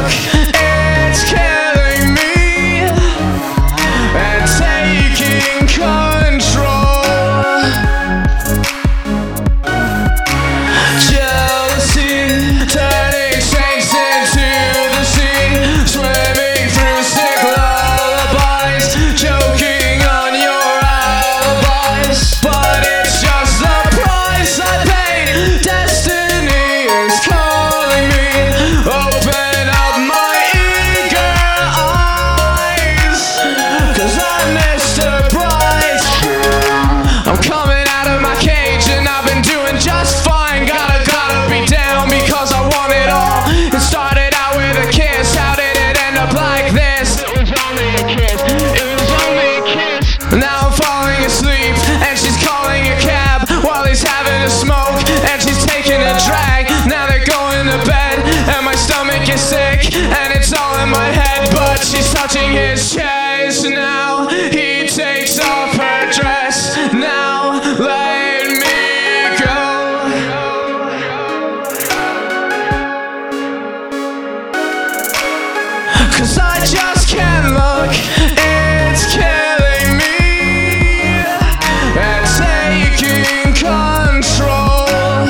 look, it's killing me and taking control. Jealousy turning saints into the sea, swimming through sick lullabies, choking on your alibis. But it's just the price I paid. Destiny is calling me. Open up my eager eyes, 'cause I'm Mr. Bright. I'm coming out of my cage and I've been doing just fine. Gotta be down because I want it all. It started out with a kiss. How did it end up like this? It was only a kiss. It was only a kiss. Now I'm falling asleep and she's calling a cab while he's having a smoke and she's taking a drag. Now they're going to bed and my stomach is sick and it's all in my head. But she's touching his chest now. He takes off her dress now. Let me go. 'Cause I just can't look, it's killing me and taking control.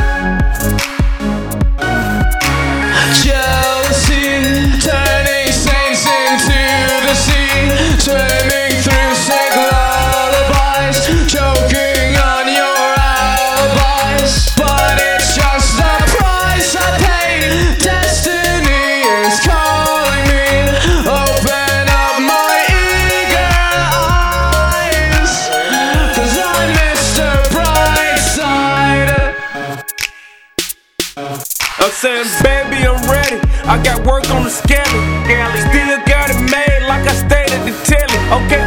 Jealousy turning saints into the sea, swimming through sick lullabies, choking on your alibis. But it's just the price I paid. Destiny is calling me. Open up my eager eyes, 'cause I'm Mr. Brightside. I'm saying, baby, I'm ready. I got work on the scale. Still got it made like I stayed at the telly. Okay,